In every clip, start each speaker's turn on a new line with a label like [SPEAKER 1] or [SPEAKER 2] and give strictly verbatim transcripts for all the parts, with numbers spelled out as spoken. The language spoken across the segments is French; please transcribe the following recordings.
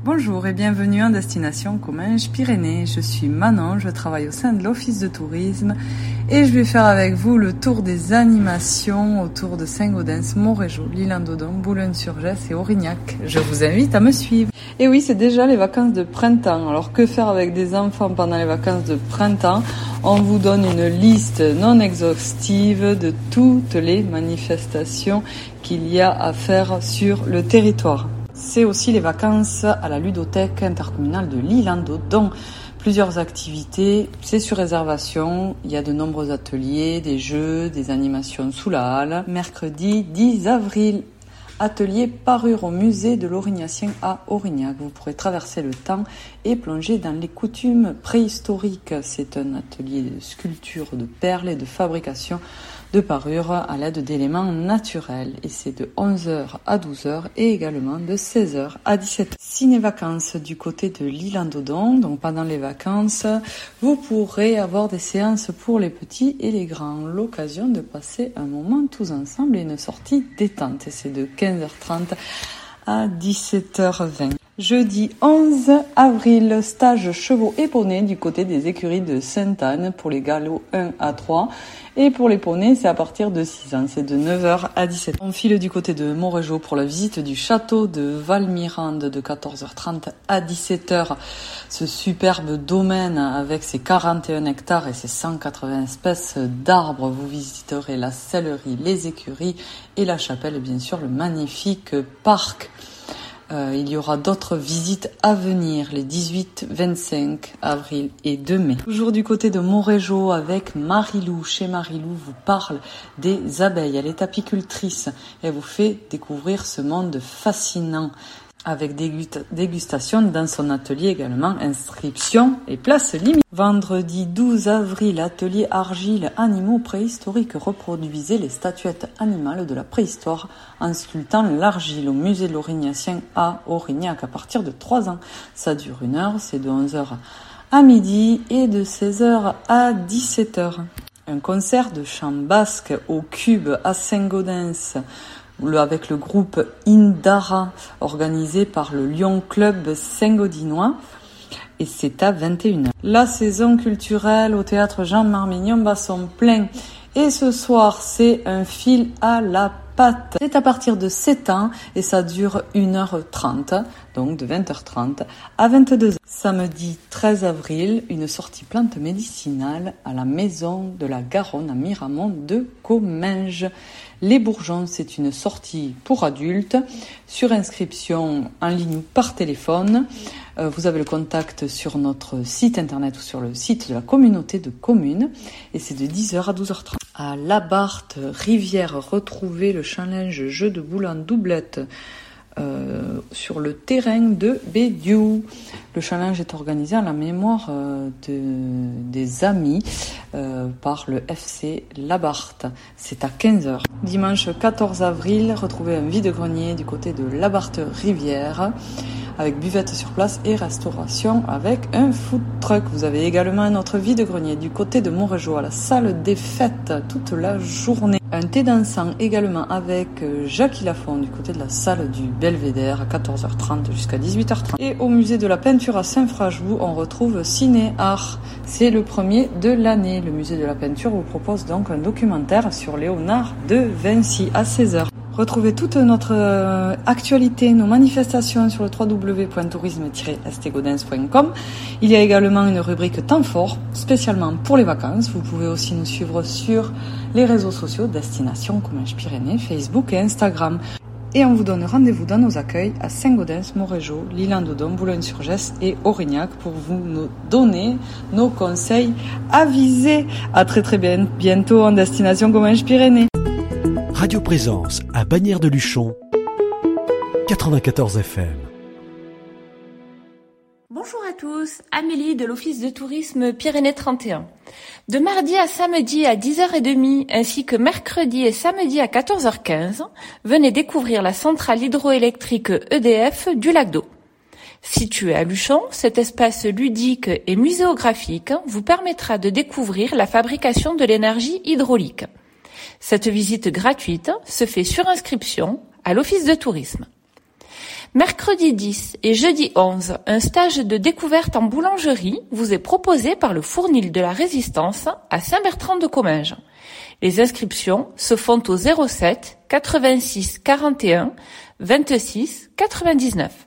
[SPEAKER 1] Bonjour et bienvenue en destination Comminges-Pyrénées. Je suis Manon, je travaille au sein de l'Office de tourisme et je vais faire avec vous le tour des animations autour de Saint-Gaudens, Montrégeau, l'Isle-en-Dodon, Boulogne-sur-Gesse et Aurignac. Je vous invite à me suivre. Et oui, c'est déjà les vacances de printemps. Alors que faire avec des enfants pendant les vacances de printemps ? On vous donne une liste non exhaustive de toutes les manifestations qu'il y a à faire sur le territoire. C'est aussi les vacances à la ludothèque intercommunale de l'Isle-en-Dodon. Plusieurs activités, c'est sur réservation. Il y a de nombreux ateliers, des jeux, des animations sous la halle. Mercredi dix avril, atelier parure au musée de l'Aurignacien à Aurignac. Vous pourrez traverser le temps et plonger dans les coutumes préhistoriques. C'est un atelier de sculpture de perles et de fabrication de parures à l'aide d'éléments naturels. Et c'est de onze heures à douze heures et également de seize heures à dix-sept heures. Ciné-vacances du côté de l'Isle-en-Dodon. Donc pendant les vacances, vous pourrez avoir des séances pour les petits et les grands. L'occasion de passer un moment tous ensemble et une sortie détente. Et c'est de quinze heures trente à dix-sept heures vingt. Jeudi onze avril, stage chevaux et poneys du côté des écuries de Sainte-Anne pour les galops un à trois. Et pour les poneys, c'est à partir de six ans, c'est de neuf heures à dix-sept heures. On file du côté de Montrégeau pour la visite du château de Valmirande de quatorze heures trente à dix-sept heures. Ce superbe domaine avec ses quarante et un hectares et ses cent quatre-vingts espèces d'arbres. Vous visiterez la sellerie, les écuries et la chapelle et bien sûr le magnifique parc. Euh, il y aura d'autres visites à venir les dix-huit, vingt-cinq avril et deux mai. Toujours du côté de Montrégeau avec Marilou. Chez Marilou vous parle des abeilles. Elle est apicultrice et elle vous fait découvrir ce monde fascinant avec dégustation dans son atelier également, inscription et place limite. Vendredi douze avril, atelier argile animaux préhistoriques. Reproduisez les statuettes animales de la préhistoire en sculptant l'argile au musée de l'Aurignacien à Aurignac à partir de trois ans. Ça dure une heure, c'est de onze heures à midi et de seize heures à dix-sept heures. Un concert de chant basque au Cube à Saint-Gaudens avec le groupe Indara, organisé par le Lyon Club Saint-Gaudinois, et c'est à vingt et une heures. La saison culturelle au théâtre Jean Marmignon bat son plein, et ce soir c'est un fil à la patte. C'est à partir de sept ans et ça dure une heure trente, donc de vingt heures trente à vingt-deux heures. Samedi treize avril, une sortie plante médicinale à la maison de la Garonne à Miramont de Comminges. Les Bourgeons, c'est une sortie pour adultes, sur inscription en ligne ou par téléphone. Euh, vous avez le contact sur notre site internet ou sur le site de la communauté de communes. Et c'est de dix heures à douze heures trente. À Labarthe, Rivière, retrouvez le challenge jeu de boules en doublette euh, sur le terrain de Bédiou. Le challenge est organisé à la mémoire euh, de, des amis euh, par le F C Labarthe. C'est à quinze heures. Dimanche quatorze avril, retrouvez un vide-grenier du côté de Labarthe-Rivière avec buvette sur place et restauration avec un food truck. Vous avez également un autre vide-grenier du côté de Montrégeau à la salle des fêtes toute la journée. Un thé dansant également avec Jackie Lafont du côté de la salle du Belvédère à quatorze heures trente jusqu'à dix-huit heures trente. Et au musée de la peinture à Saint-Frajou, on retrouve Ciné Art. C'est le premier de l'année. Le musée de la peinture vous propose donc un documentaire sur Léonard de Vinci à seize heures. Retrouvez toute notre euh, actualité, nos manifestations sur le w w w point tourisme tiret s t gaudens point com. Il y a également une rubrique temps fort, spécialement pour les vacances. Vous pouvez aussi nous suivre sur les réseaux sociaux Destination Comminges-Pyrénées, Facebook et Instagram. Et on vous donne rendez-vous dans nos accueils à Saint-Gaudens, Montrégeau, l'Isle-en-Dodon, Boulogne-sur-Gesse et Aurignac pour vous nous donner nos conseils avisés. À très très bien, bientôt en Destination Comminges-Pyrénées.
[SPEAKER 2] Radio Présence à Bagnères-de-Luchon, quatre-vingt-quatorze F M.
[SPEAKER 3] Bonjour à tous, Amélie de l'Office de tourisme Pyrénées trente et un. De mardi à samedi à dix heures trente ainsi que mercredi et samedi à quatorze heures quinze, venez découvrir la centrale hydroélectrique E D F du lac d'Eau. Situé à Luchon, cet espace ludique et muséographique vous permettra de découvrir la fabrication de l'énergie hydraulique. Cette visite gratuite se fait sur inscription à l'Office de tourisme. Mercredi dix et jeudi onze, un stage de découverte en boulangerie vous est proposé par le Fournil de la Résistance à Saint-Bertrand-de-Comminges. Les inscriptions se font au zéro sept quatre-vingt-six quarante et un vingt-six quatre-vingt-dix-neuf.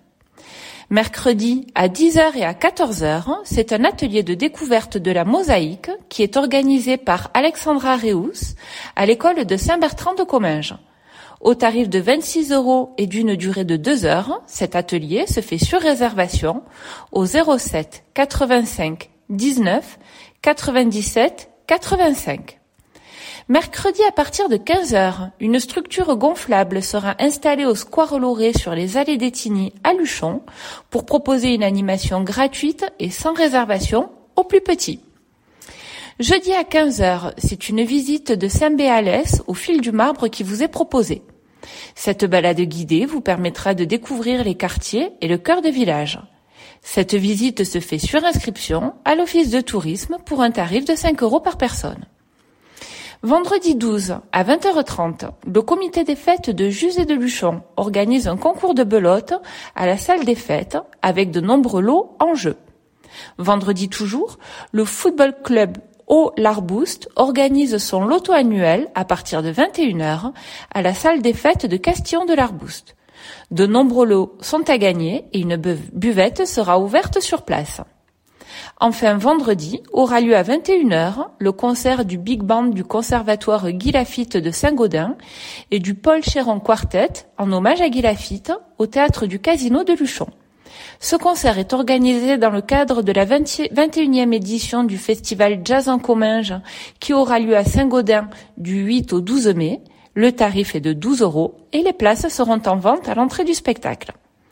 [SPEAKER 3] Mercredi à dix heures et à quatorze heures, c'est un atelier de découverte de la mosaïque qui est organisé par Alexandra Reus à l'école de Saint-Bertrand-de-Comminges. Au tarif de vingt-six euros et d'une durée de deux heures, cet atelier se fait sur réservation au zéro sept quatre-vingt-cinq dix-neuf quatre-vingt-dix-sept quatre-vingt-cinq. Mercredi à partir de quinze heures, une structure gonflable sera installée au Square Loré sur les allées d'Étigny à Luchon pour proposer une animation gratuite et sans réservation aux plus petits. Jeudi à quinze heures, c'est une visite de Saint-Béalès au fil du marbre qui vous est proposée. Cette balade guidée vous permettra de découvrir les quartiers et le cœur de village. Cette visite se fait sur inscription à l'office de tourisme pour un tarif de cinq euros par personne. Vendredi douze, à vingt heures trente, le comité des fêtes de Jus et de Luchon organise un concours de belote à la salle des fêtes avec de nombreux lots en jeu. Vendredi toujours, le football club Au L'Arboust organise son loto annuel à partir de vingt et une heures à la salle des fêtes de Castillon de l'Arboust. De nombreux lots sont à gagner et une buvette sera ouverte sur place. Enfin, vendredi, aura lieu à vingt et une heures le concert du Big Band du Conservatoire Guy Laffitte de Saint-Gaudens et du Paul Chéron Quartet en hommage à Guy Laffitte au théâtre du Casino de Luchon. Ce concert est organisé dans le cadre de la vingt et unième édition du festival Jazz en Comminges qui aura lieu à Saint-Gaudens du huit au douze mai. Le tarif est de douze euros et les places seront en vente à l'entrée du spectacle.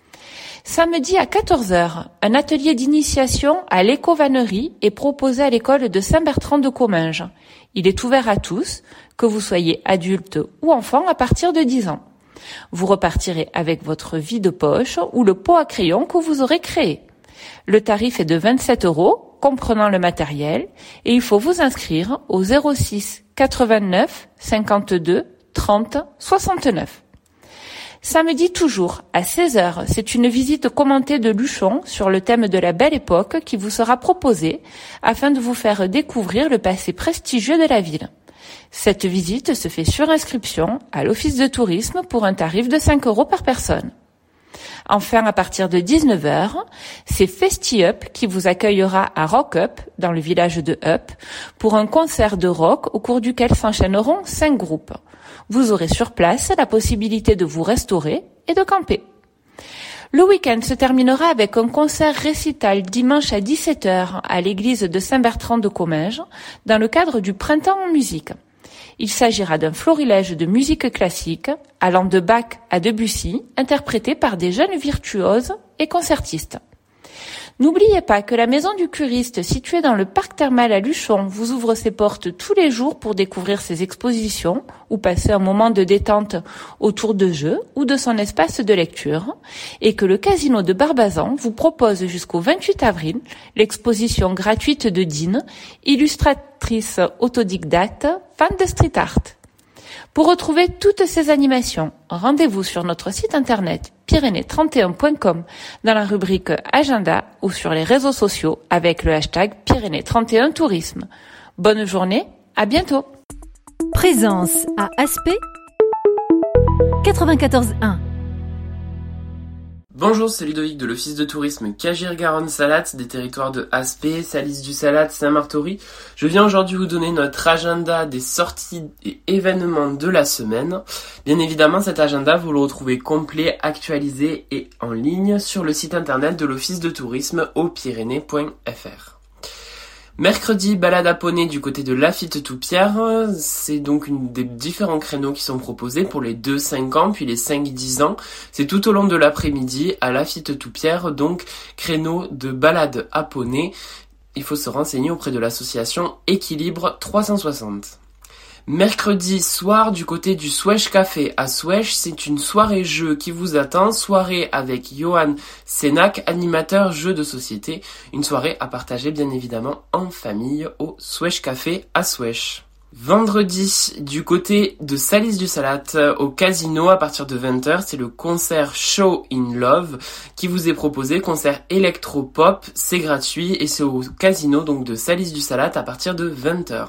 [SPEAKER 3] Samedi à quatorze heures, un atelier d'initiation à l'éco-vannerie est proposé à l'école de Saint-Bertrand-de-Comminges. Il est ouvert à tous, que vous soyez adulte ou enfant à partir de dix ans. Vous repartirez avec votre vide-poche ou le pot à crayon que vous aurez créé. Le tarif est de vingt-sept euros, comprenant le matériel, et il faut vous inscrire au zéro six quatre-vingt-neuf cinquante-deux trente soixante-neuf. Samedi toujours, à seize heures, c'est une visite commentée de Luchon sur le thème de la Belle Époque qui vous sera proposée afin de vous faire découvrir le passé prestigieux de la ville. Cette visite se fait sur inscription à l'office de tourisme pour un tarif de cinq euros par personne. Enfin, à partir de dix-neuf heures, c'est FestiUp qui vous accueillera à Rock Up, dans le village de Up, pour un concert de rock au cours duquel s'enchaîneront cinq groupes. Vous aurez sur place la possibilité de vous restaurer et de camper. Le week-end se terminera avec un concert récital dimanche à dix-sept heures à l'église de Saint-Bertrand-de-Comminges dans le cadre du Printemps en musique. Il s'agira d'un florilège de musique classique allant de Bach à Debussy, interprété par des jeunes virtuoses et concertistes. N'oubliez pas que la Maison du Curiste, située dans le parc thermal à Luchon, vous ouvre ses portes tous les jours pour découvrir ses expositions ou passer un moment de détente autour de jeux ou de son espace de lecture, et que le Casino de Barbazan vous propose jusqu'au vingt-huit avril l'exposition gratuite de Dine, illustratrice autodidacte, fan de street art. Pour retrouver toutes ces animations, rendez-vous sur notre site internet pyrénées trente et un point com dans la rubrique Agenda ou sur les réseaux sociaux avec le hashtag Pyrénées trente et un Tourisme. Bonne journée, à bientôt.
[SPEAKER 4] Présence à Aspet quatre-vingt-quatorze un.
[SPEAKER 5] Bonjour, c'est Ludovic de l'Office de tourisme Cagir-Garonne-Salat des territoires de Aspet, Salis-du-Salat, Saint-Martory. Je viens aujourd'hui vous donner notre agenda des sorties et événements de la semaine. Bien évidemment, cet agenda, vous le retrouvez complet, actualisé et en ligne sur le site internet de l'Office de tourisme au pyrénées point f r. Mercredi, balade à poney du côté de Laffitte-Toupierre. C'est donc une des différents créneaux qui sont proposés pour les deux cinq ans puis les cinq dix ans. C'est tout au long de l'après-midi à Laffitte-Toupierre, donc créneau de balade à poney. Il faut se renseigner auprès de l'association Équilibre trois cent soixante. Mercredi soir, du côté du Swèche Café à Swèche, c'est une soirée-jeu qui vous attend. Soirée avec Johan Sénac, animateur jeu de société. Une soirée à partager bien évidemment en famille au Swèche Café à Swèche. Vendredi, du côté de Salis du Salat, au casino à partir de vingt heures, c'est le concert Show in Love qui vous est proposé, concert électro-pop, c'est gratuit et c'est au casino donc de Salis du Salat à partir de vingt heures.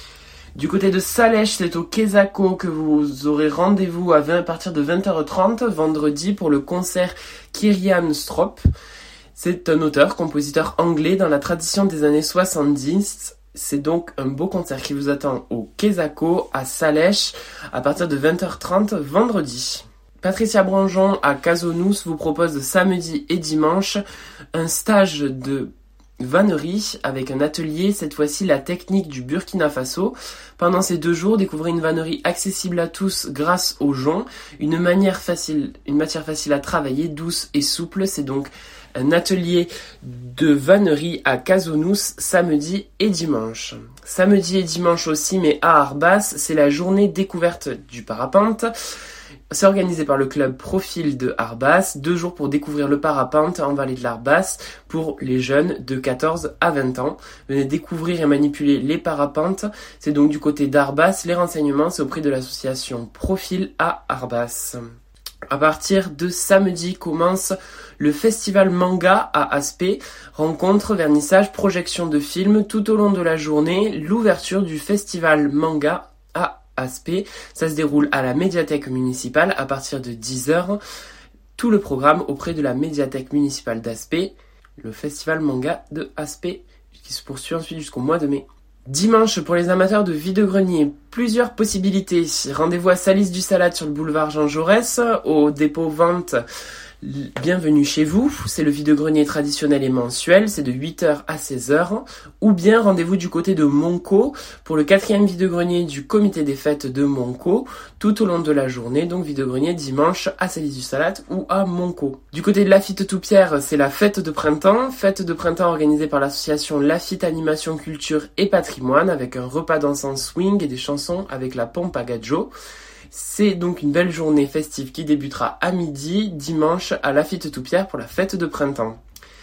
[SPEAKER 5] Du côté de Salèche, c'est au Quesaco que vous aurez rendez-vous à, vingt, à partir de vingt heures trente vendredi pour le concert Kyrian Strop. C'est un auteur, compositeur anglais dans la tradition des années soixante-dix. C'est donc un beau concert qui vous attend au Quesaco à Salèche à partir de vingt heures trente vendredi. Patricia Branjon à Casonous vous propose samedi et dimanche un stage de vannerie avec un atelier, cette fois-ci la technique du Burkina Faso. Pendant ces deux jours, découvrez une vannerie accessible à tous grâce au jonc, une manière facile, une matière facile à travailler, douce et souple. C'est donc un atelier de vannerie à Casonous samedi et dimanche. Samedi et dimanche aussi, mais à Arbas, c'est la journée découverte du parapente. C'est organisé par le club Profil de Arbas, deux jours pour découvrir le parapente en vallée de l'Arbas pour les jeunes de quatorze à vingt ans. Venez découvrir et manipuler les parapentes. C'est donc du côté d'Arbas. Les renseignements, c'est auprès de l'association Profil à Arbas. À partir de samedi commence le festival manga à Aspet. Rencontre, vernissage, projection de films tout au long de la journée. L'ouverture du festival manga à Aspet, ça se déroule à la médiathèque municipale à partir de dix heures. Tout le programme auprès de la médiathèque municipale d'Aspet, le festival manga de Aspet qui se poursuit ensuite jusqu'au mois de mai. Dimanche, pour les amateurs de vide-grenier, plusieurs possibilités. Rendez-vous à Salis du Salat sur le boulevard Jean Jaurès, au dépôt vente Bienvenue chez vous. C'est le vide-grenier traditionnel et mensuel, c'est de huit heures à seize heures. Ou bien rendez-vous du côté de Monco pour le quatrième vide-grenier du comité des fêtes de Monco, tout au long de la journée, donc vide-grenier dimanche à Salis du Salat ou à Monco. Du côté de Lafitte Toupierre, c'est la fête de printemps, fête de printemps organisée par l'association Lafitte Animation Culture et Patrimoine avec un repas dansant swing et des chansons avec la pompe à gadjo. C'est donc une belle journée festive qui débutera à midi, dimanche, à Lafitte Toupierre pour la fête de printemps.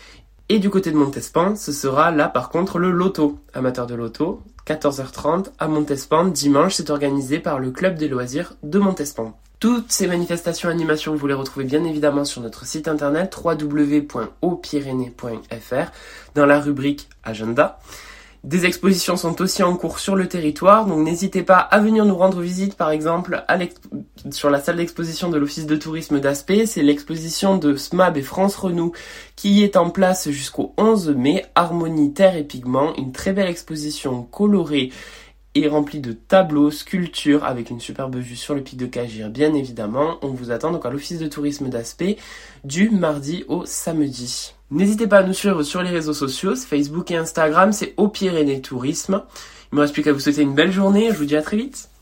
[SPEAKER 5] Et du côté de Montespan, ce sera là par contre le loto. Amateur de loto, quatorze heures trente à Montespan, dimanche, c'est organisé par le club des loisirs de Montespan. Toutes ces manifestations et animations, vous les retrouvez bien évidemment sur notre site internet w w w point haut pyrénées point f r dans la rubrique Agenda. Des expositions sont aussi en cours sur le territoire, donc n'hésitez pas à venir nous rendre visite, par exemple, à sur la salle d'exposition de l'Office de tourisme d'Aspet. C'est l'exposition de S M A B et France Renou qui est en place jusqu'au onze mai. Harmonie, terre et pigments, une très belle exposition colorée et remplie de tableaux, sculptures, avec une superbe vue sur le pic de Cagir, bien évidemment. On vous attend donc à l'Office de tourisme d'Aspet du mardi au samedi. N'hésitez pas à nous suivre sur les réseaux sociaux, Facebook et Instagram, c'est Haut Pyrénées Tourisme. Il ne me reste plus qu'à vous souhaiter une belle journée, je vous dis à très vite.